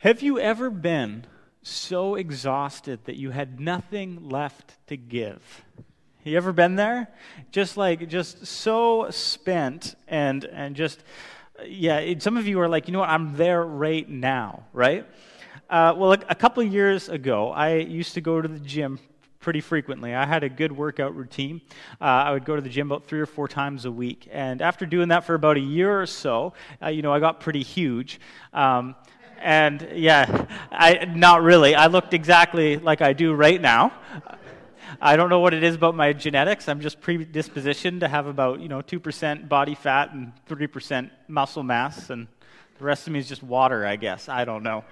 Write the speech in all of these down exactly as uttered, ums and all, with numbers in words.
Have you ever been so exhausted that you had nothing left to give? You ever been there? Just like, just so spent and and just, yeah, it, some of you are like, you know what, I'm there right now, right? Uh, well, a, a couple of years ago, I used to go to the gym pretty frequently. I had a good workout routine. Uh, I would go to the gym about three or four times a week. And after doing that for about a year or so, uh, you know, I got pretty huge. Um, and yeah, I not really. I looked exactly like I do right now. I don't know what it is about my genetics. I'm just predispositioned to have about, you know, two percent body fat and three percent muscle mass, and the rest of me is just water, I guess. I don't know.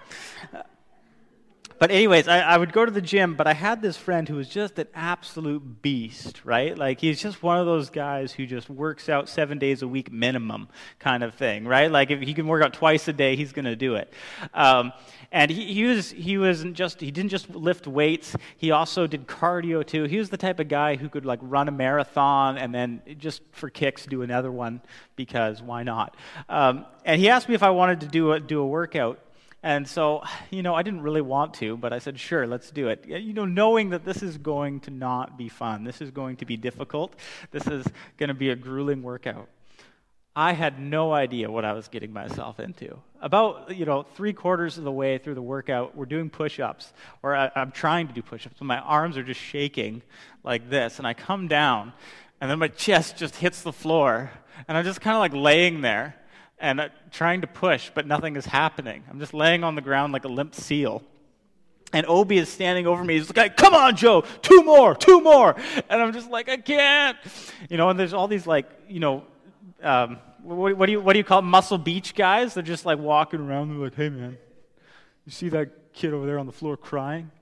But anyways, I, I would go to the gym, but I had this friend who was just an absolute beast, right? Like, he's just one of those guys who just works out seven days a week minimum kind of thing, right? Like, if he can work out twice a day, he's going to do it. Um, and he, he was he wasn't just he didn't just lift weights. He also did cardio too. He was the type of guy who could like run a marathon and then just for kicks do another one because why not? Um, and he asked me if I wanted to do a do a workout. And so, you know, I didn't really want to, but I said, sure, let's do it. You know, knowing that this is going to not be fun. This is going to be difficult. This is going to be a grueling workout. I had no idea what I was getting myself into. About, you know, three quarters of the way through the workout, we're doing push-ups, or I, I'm trying to do push-ups, and my arms are just shaking like this, and I come down, and then my chest just hits the floor, and I'm just kind of like laying there, and uh, trying to push, but nothing is happening. I'm just laying on the ground like a limp seal. And Obi is standing over me. He's like, come on, Joe, two more, two more. And I'm just like, I can't. You know, and there's all these like, you know, um, what, what do you what do you call them? Muscle Beach guys? They're just like walking around. They're like, hey, man, you see that kid over there on the floor crying?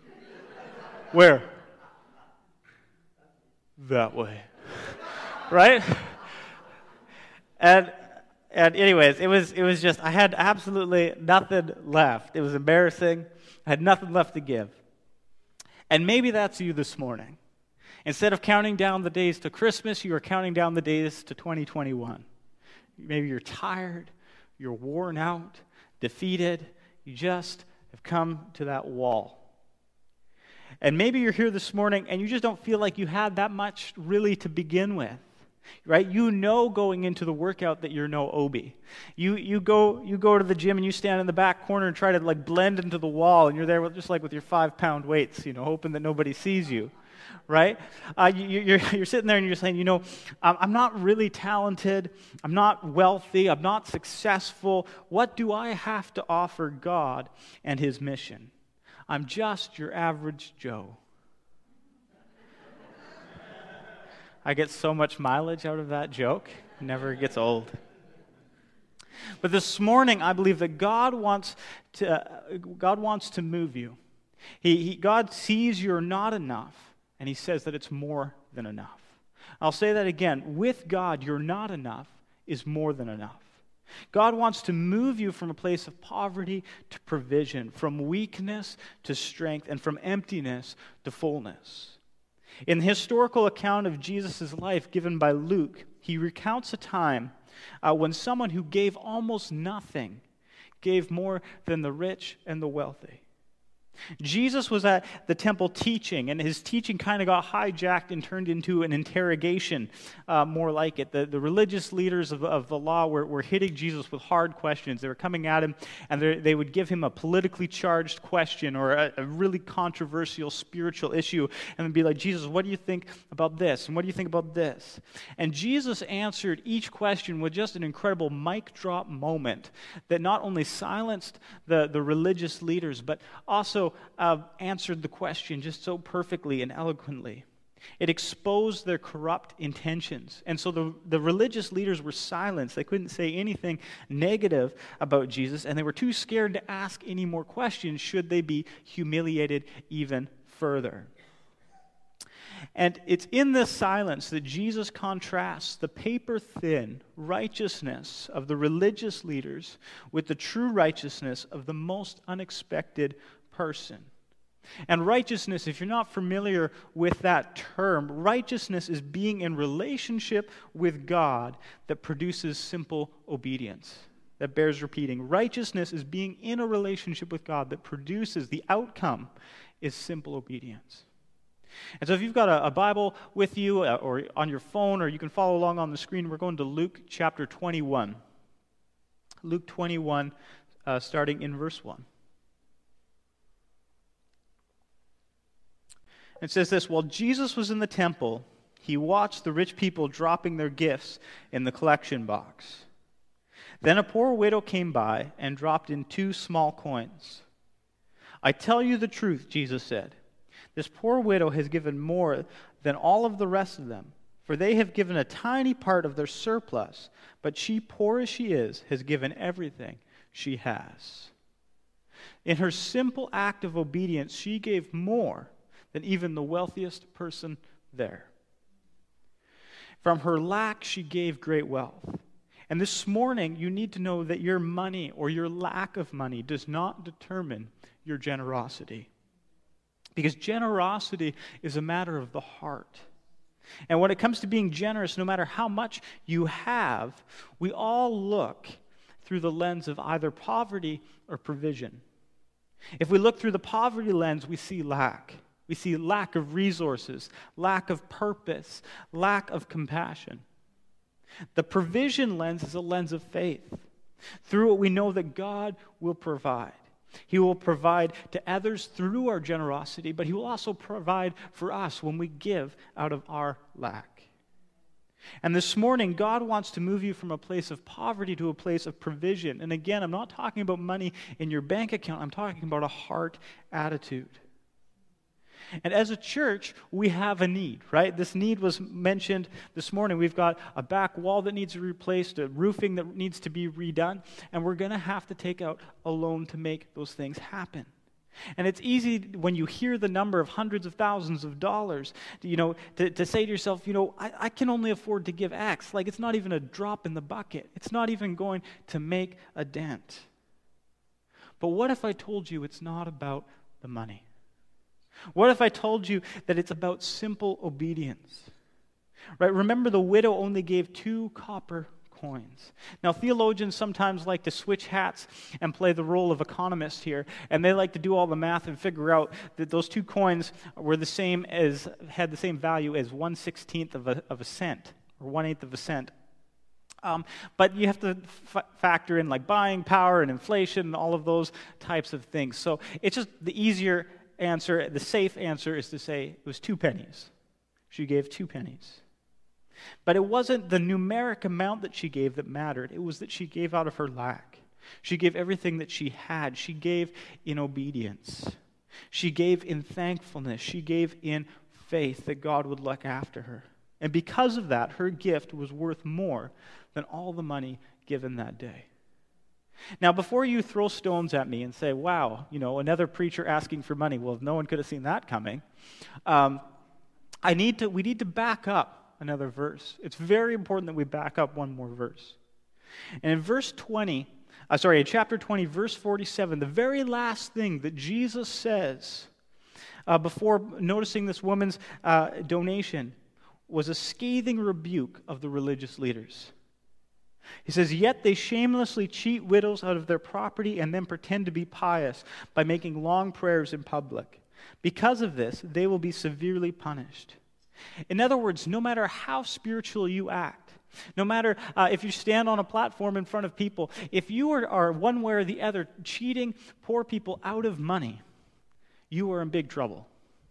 Where? That way. Right? And... And anyways, it was it was just, I had absolutely nothing left. It was embarrassing. I had nothing left to give. And maybe that's you this morning. Instead of counting down the days to Christmas, you are counting down the days to twenty twenty-one. Maybe you're tired, you're worn out, defeated. You just have come to that wall. And maybe you're here this morning and you just don't feel like you had that much really to begin with. Right? You know going into the workout that you're no Obi. You you go you go to the gym and you stand in the back corner and try to like blend into the wall, and you're there with, just like with your five pound weights, you know, hoping that nobody sees you. Right? Uh, you, you're you're sitting there and you're saying, you know, I'm not really talented. I'm not wealthy. I'm not successful. What do I have to offer God and His mission? I'm just your average Joe. I get so much mileage out of that joke. It never gets old. But this morning, I believe that God wants to uh, God wants to move you. He, he God sees you're not enough, and He says that it's more than enough. I'll say that again. With God, you're not enough is more than enough. God wants to move you from a place of poverty to provision, from weakness to strength, and from emptiness to fullness. In the historical account of Jesus' life given by Luke, he recounts a time uh, when someone who gave almost nothing gave more than the rich and the wealthy. Jesus was at the temple teaching, and his teaching kind of got hijacked and turned into an interrogation, uh, more like it. The, the religious leaders of, of the law were, were hitting Jesus with hard questions. They were coming at him, and they would give him a politically charged question or a, a really controversial spiritual issue, and they'd be like, Jesus, what do you think about this? And what do you think about this? And Jesus answered each question with just an incredible mic drop moment that not only silenced the, the religious leaders, but also Uh, answered the question just so perfectly and eloquently. It exposed their corrupt intentions. And so the, the religious leaders were silenced. They couldn't say anything negative about Jesus, and they were too scared to ask any more questions should they be humiliated even further. And it's in this silence that Jesus contrasts the paper-thin righteousness of the religious leaders with the true righteousness of the most unexpected person. And righteousness, if you're not familiar with that term, righteousness is being in relationship with God that produces simple obedience. that bears repeating. Righteousness is being in a relationship with God that produces, the outcome is simple obedience. And so if you've got a, a Bible with you uh, or on your phone, or you can follow along on the screen, we're going to Luke chapter twenty-one. Luke twenty-one, uh, starting in verse one. It says this: while Jesus was in the temple, he watched the rich people dropping their gifts in the collection box. Then a poor widow came by and dropped in two small coins. I tell you the truth, Jesus said. This poor widow has given more than all of the rest of them, for they have given a tiny part of their surplus, but she, poor as she is, has given everything she has. In her simple act of obedience, she gave more than even the wealthiest person there. From her lack, she gave great wealth. And this morning, you need to know that your money or your lack of money does not determine your generosity. Because generosity is a matter of the heart. And when it comes to being generous, no matter how much you have, we all look through the lens of either poverty or provision. If we look through the poverty lens, we see lack. We see lack of resources, lack of purpose, lack of compassion. The provision lens is a lens of faith. Through it, we know that God will provide. He will provide to others through our generosity, but He will also provide for us when we give out of our lack. And this morning, God wants to move you from a place of poverty to a place of provision. And again, I'm not talking about money in your bank account. I'm talking about a heart attitude. And as a church, we have a need, right? This need was mentioned this morning. We've got a back wall that needs to be replaced, a roofing that needs to be redone, and we're going to have to take out a loan to make those things happen. And it's easy when you hear the number of hundreds of thousands of dollars, you know, to, to say to yourself, you know, I, I can only afford to give X. Like, it's not even a drop in the bucket. It's not even going to make a dent. But what if I told you it's not about the money? What if I told you that it's about simple obedience? Right? Remember, the widow only gave two copper coins. Now, theologians sometimes like to switch hats and play the role of economist here, and they like to do all the math and figure out that those two coins were the same as, had the same value as one sixteenth of a, of a cent, or one eighth of a cent. Um, but you have to f- factor in like buying power and inflation and all of those types of things. So it's just the easier answer, the safe answer is to say it was two pennies. She gave two pennies. But it wasn't the numeric amount that she gave that mattered. It was that she gave out of her lack. She gave everything that she had. She gave in obedience. She gave in thankfulness. She gave in faith that God would look after her. And because of that, her gift was worth more than all the money given that day. Now, before you throw stones at me and say, wow, you know, another preacher asking for money, well, no one could have seen that coming, um, I need to, we need to back up another verse. It's very important that we back up one more verse. And in verse twenty, uh, sorry, in chapter twenty, verse forty-seven, the very last thing that Jesus says uh, before noticing this woman's uh, donation was a scathing rebuke of the religious leaders. He says, yet they shamelessly cheat widows out of their property and then pretend to be pious by making long prayers in public. Because of this, they will be severely punished. In other words, no matter how spiritual you act, no matter uh, if you stand on a platform in front of people, if you are, are one way or the other cheating poor people out of money, you are in big trouble.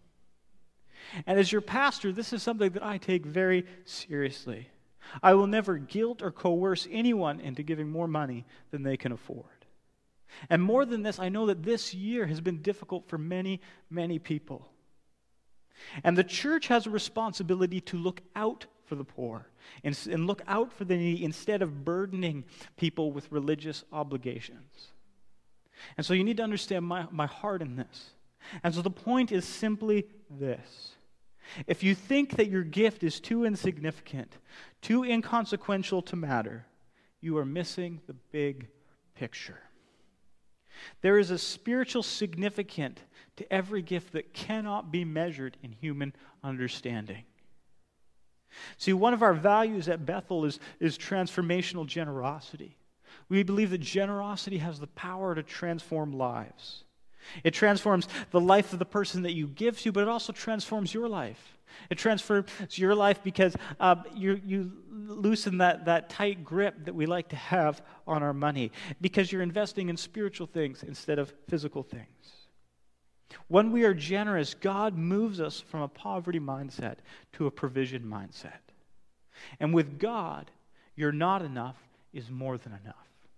And as your pastor, this is something that I take very seriously. I will never guilt or coerce anyone into giving more money than they can afford. And more than this, I know that this year has been difficult for many, many people. And the church has a responsibility to look out for the poor and, and look out for the needy instead of burdening people with religious obligations. And so you need to understand my, my heart in this. And so the point is simply this. If you think that your gift is too insignificant, too inconsequential to matter, you are missing the big picture. There is a spiritual significance to every gift that cannot be measured in human understanding. See, one of our values at Bethel is, is transformational generosity. We believe that generosity has the power to transform lives. It transforms the life of the person that you give to, but it also transforms your life. It transforms your life because uh, you, you loosen that, that tight grip that we like to have on our money, because you're investing in spiritual things instead of physical things. When we are generous, God moves us from a poverty mindset to a provision mindset. And with God, your not enough is more than enough.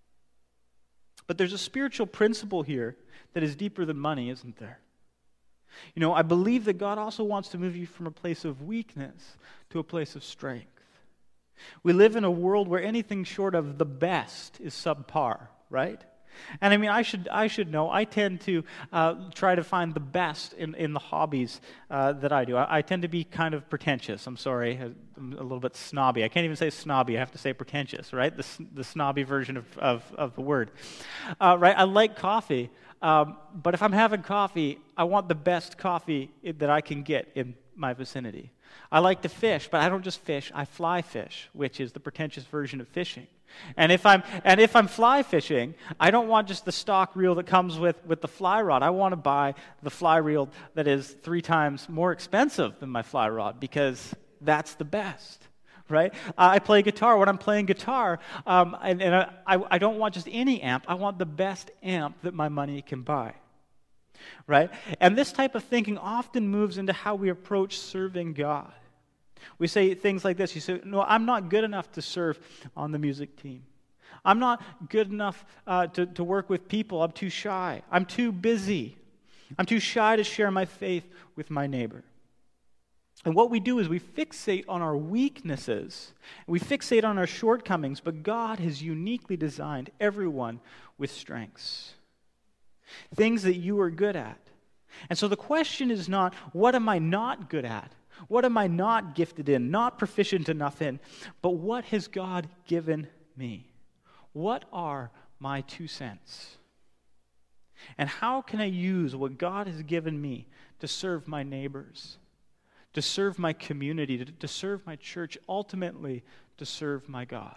But there's a spiritual principle here that is deeper than money, isn't there? You know, I believe that God also wants to move you from a place of weakness to a place of strength. We live in a world where anything short of the best is subpar, right? And I mean, I should I should know, I tend to uh, try to find the best in, in the hobbies uh, that I do. I, I tend to be kind of pretentious. I'm sorry, I'm a little bit snobby. I can't even say snobby, I have to say pretentious, right? The, the snobby version of, of, of the word. Uh, right, I like coffee, um, but if I'm having coffee, I want the best coffee that I can get in my vicinity. I like to fish, but I don't just fish, I fly fish, which is the pretentious version of fishing. And if I'm and if I'm fly fishing, I don't want just the stock reel that comes with, with the fly rod. I want to buy the fly reel that is three times more expensive than my fly rod, because that's the best, right? Uh, I play guitar. When I'm playing guitar, um, and, and I, I don't want just any amp. I want the best amp that my money can buy, right? And this type of thinking often moves into how we approach serving God. We say things like this. You say, no, I'm not good enough to serve on the music team. I'm not good enough uh, to, to work with people. I'm too shy. I'm too busy. I'm too shy to share my faith with my neighbor. And what we do is we fixate on our weaknesses. We fixate on our shortcomings, but God has uniquely designed everyone with strengths. Things that you are good at. And so the question is not, what am I not good at? What am I not gifted in, not proficient enough in? But what has God given me? What are my two cents? And how can I use what God has given me to serve my neighbors, to serve my community, to, to serve my church, ultimately to serve my God?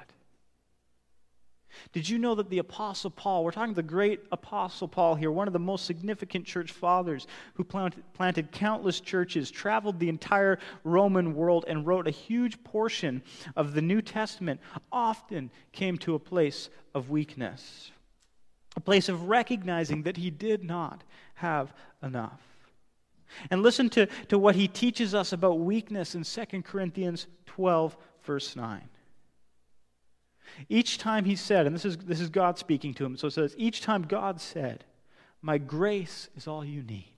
Did you know that the Apostle Paul, we're talking the great Apostle Paul here, one of the most significant church fathers who planted, planted countless churches, traveled the entire Roman world, and wrote a huge portion of the New Testament, often came to a place of weakness, a place of recognizing that he did not have enough. And listen to, to what he teaches us about weakness in Second Corinthians twelve, verse nine. Each time he said, and this is this is God speaking to him, so it says, each time God said, my grace is all you need.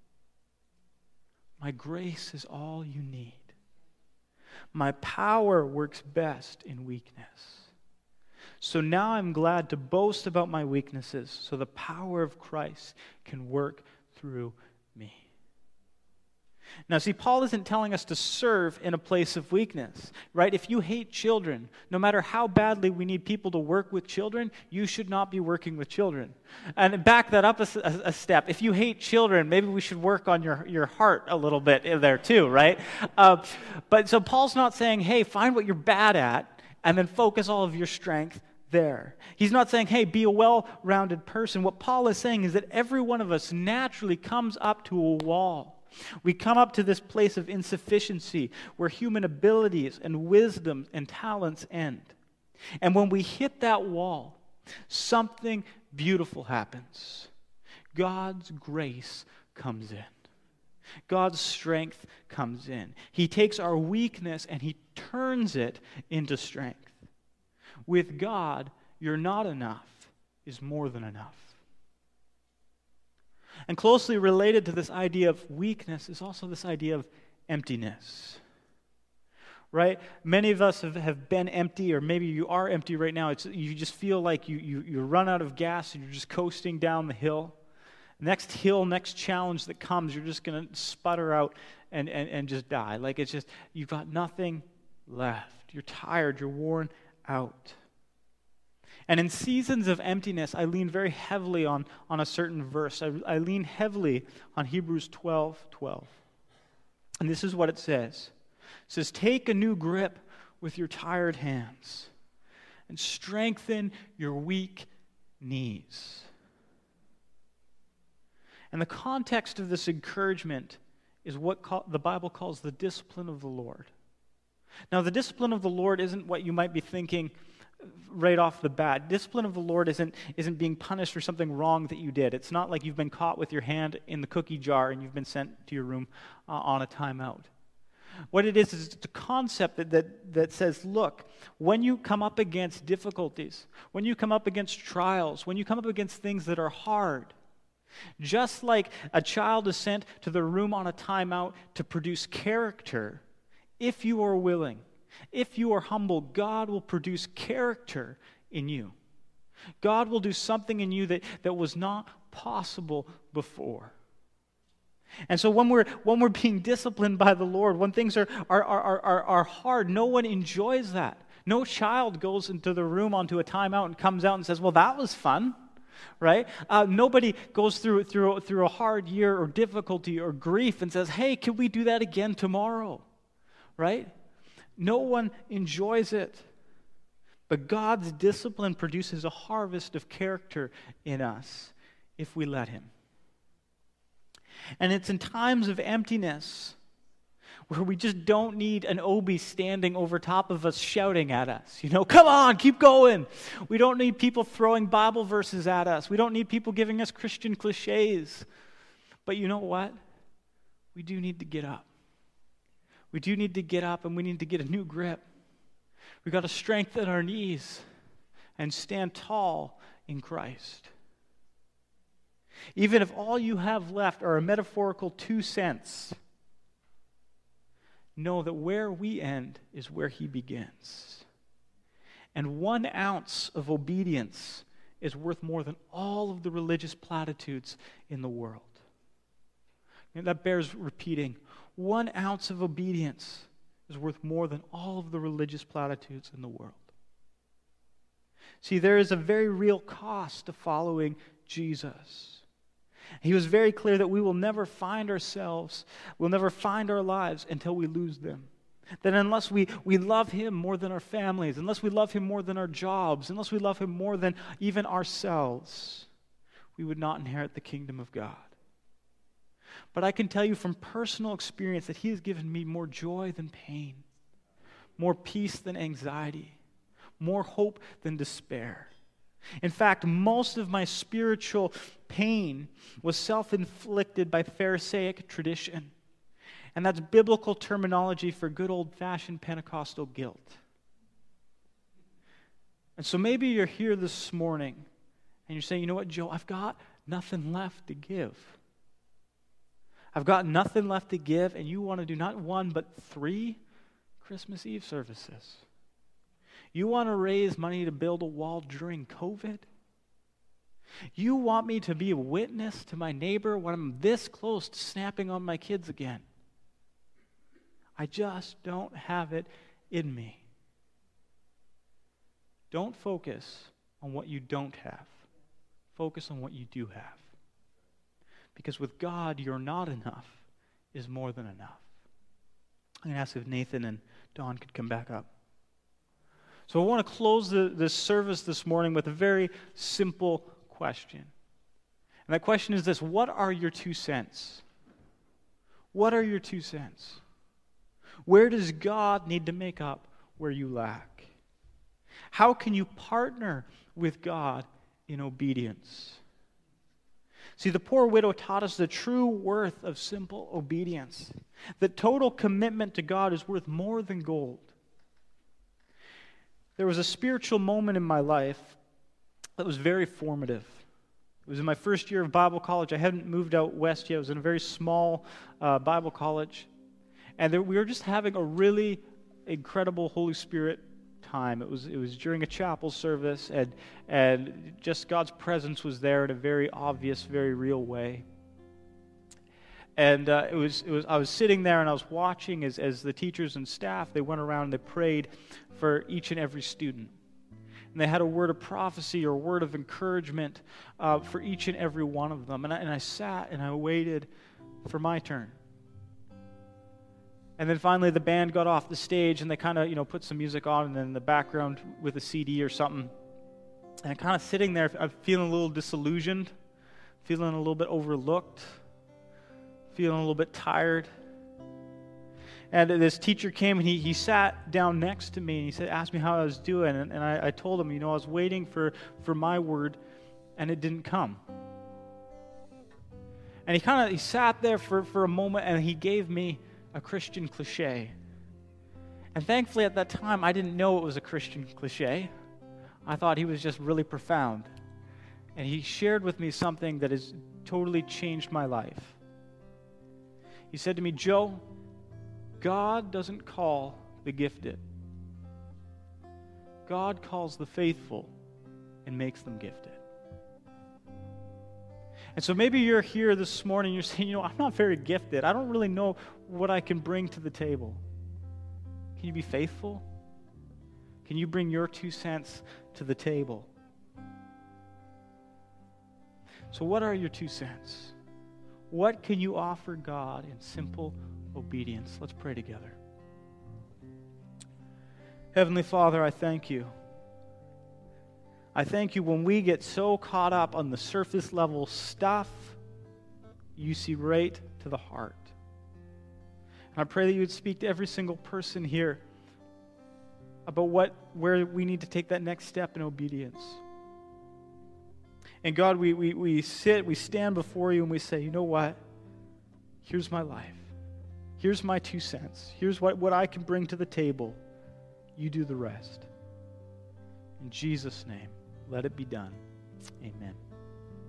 My grace is all you need. My power works best in weakness. So now I'm glad to boast about my weaknesses, so the power of Christ can work through me. Now, see, Paul isn't telling us to serve in a place of weakness, right? If you hate children, no matter how badly we need people to work with children, you should not be working with children. And back that up a, a, a step. If you hate children, maybe we should work on your, your heart a little bit in there too, right? Uh, but so Paul's not saying, hey, find what you're bad at and then focus all of your strength there. He's not saying, hey, be a well-rounded person. What Paul is saying is that every one of us naturally comes up to a wall. We come up to this place of insufficiency where human abilities and wisdom and talents end. And when we hit that wall, something beautiful happens. God's grace comes in. God's strength comes in. He takes our weakness and he turns it into strength. With God, your not enough is more than enough. And closely related to this idea of weakness is also this idea of emptiness. Right? Many of us have, have been empty, or maybe you are empty right now. It's, you just feel like you, you, you run out of gas and you're just coasting down the hill. Next hill, next challenge that comes, you're just going to sputter out and, and, and just die. Like it's just, you've got nothing left. You're tired, you're worn out. And in seasons of emptiness, I lean very heavily on, on a certain verse. I, I lean heavily on Hebrews twelve twelve. And this is what it says. It says, take a new grip with your tired hands and strengthen your weak knees. And the context of this encouragement is what call, the Bible calls the discipline of the Lord. Now, the discipline of the Lord isn't what you might be thinking right off the bat. Discipline of the Lord isn't, isn't being punished for something wrong that you did. It's not like you've been caught with your hand in the cookie jar and you've been sent to your room uh, on a timeout. What it is, is it's a concept that, that, that says, look, when you come up against difficulties, when you come up against trials, when you come up against things that are hard, just like a child is sent to the room on a timeout to produce character, if you are willing, if you are humble, God will produce character in you. God will do something in you that, that was not possible before. And so when we're when we're being disciplined by the Lord, when things are are, are, are, are hard, no one enjoys that. No child goes into the room onto a timeout and comes out and says, well, that was fun, right? Uh, nobody goes through, through, through a hard year or difficulty or grief and says, hey, can we do that again tomorrow, right? No one enjoys it. But God's discipline produces a harvest of character in us if we let Him. And it's in times of emptiness where we just don't need an Obi standing over top of us shouting at us. You know, come on, keep going. We don't need people throwing Bible verses at us. We don't need people giving us Christian cliches. But you know what? We do need to get up. We do need to get up and we need to get a new grip. We've got to strengthen our knees and stand tall in Christ. Even if all you have left are a metaphorical two cents, know that where we end is where He begins. And one ounce of obedience is worth more than all of the religious platitudes in the world. And that bears repeating. One ounce of obedience is worth more than all of the religious platitudes in the world. See, there is a very real cost to following Jesus. He was very clear that we will never find ourselves, we'll never find our lives until we lose them. That unless we, we love Him more than our families, unless we love Him more than our jobs, unless we love Him more than even ourselves, we would not inherit the kingdom of God. But I can tell you from personal experience that He has given me more joy than pain, more peace than anxiety, more hope than despair. In fact, most of my spiritual pain was self-inflicted by Pharisaic tradition. And that's biblical terminology for good old-fashioned Pentecostal guilt. And so maybe you're here this morning and you're saying, you know what, Joe, I've got nothing left to give. I've got nothing left to give, and you want to do not one but three Christmas Eve services. You want to raise money to build a wall during COVID? You want me to be a witness to my neighbor when I'm this close to snapping on my kids again? I just don't have it in me. Don't focus on what you don't have. Focus on what you do have. Because with God, your not enough is more than enough. I'm going to ask if Nathan and Don could come back up. So I want to close the, this service this morning with a very simple question. And that question is this: what are your two cents? What are your two cents? Where does God need to make up where you lack? How can you partner with God in obedience? See, the poor widow taught us the true worth of simple obedience. That total commitment to God is worth more than gold. There was a spiritual moment in my life that was very formative. It was in my first year of Bible college. I hadn't moved out west yet. I was in a very small uh, Bible college. And there, we were just having a really incredible Holy Spirit time. It was it was during a chapel service, and and just God's presence was there in a very obvious, very real way. And uh, it was it was I was sitting there and I was watching as as the teachers and staff, they went around and they prayed for each and every student. And they had a word of prophecy or a word of encouragement uh, for each and every one of them. And I, and I sat and I waited for my turn. And then finally the band got off the stage and they kind of, you know, put some music on and then in the background with a C D or something. And I'm kind of sitting there, I'm feeling a little disillusioned, feeling a little bit overlooked, feeling a little bit tired. And this teacher came and he, he sat down next to me and he said, asked me how I was doing. And, and I, I told him, you know, I was waiting for, for my word and it didn't come. And he kind of, he sat there for, for a moment and he gave me a Christian cliche. And thankfully at that time, I didn't know it was a Christian cliche. I thought he was just really profound. And he shared with me something that has totally changed my life. He said to me, Joe, God doesn't call the gifted. God calls the faithful and makes them gifted. And so maybe you're here this morning, you're saying, you know, I'm not very gifted. I don't really know what I can bring to the table. Can you be faithful? Can you bring your two cents to the table? So what are your two cents? What can you offer God in simple obedience? Let's pray together. Heavenly Father, I thank you. I thank you when we get so caught up on the surface level stuff, you see right to the heart. And I pray that you would speak to every single person here about what, where we need to take that next step in obedience. And God, we, we, we sit, we stand before you and we say, you know what? Here's my life. Here's my two cents. Here's what, what I can bring to the table. You do the rest. In Jesus' name, let it be done. Amen.